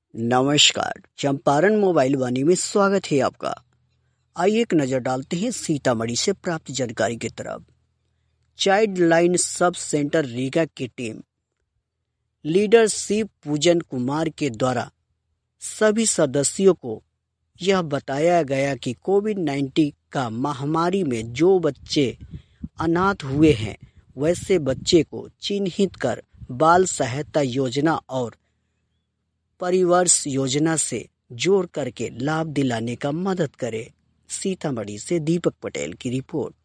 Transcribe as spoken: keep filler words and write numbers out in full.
नमस्कार, चंपारण मोबाइल वाणी में स्वागत है आपका। आइए एक नजर डालते हैं सीतामढ़ी से प्राप्त जानकारी की तरफ। Child line sub centre Riga की टीम लीडर शिव पूजन कुमार के द्वारा सभी सदस्यों को यह बताया गया कि कोविड नाइन्टीन का महामारी में जो बच्चे अनाथ हुए हैं वैसे बच्चे को चिन्हित कर बाल सहायता योजना और परिवर्ष योजना से जोड़ करके लाभ दिलाने का मदद करे। सीतामढ़ी से दीपक पटेल की रिपोर्ट।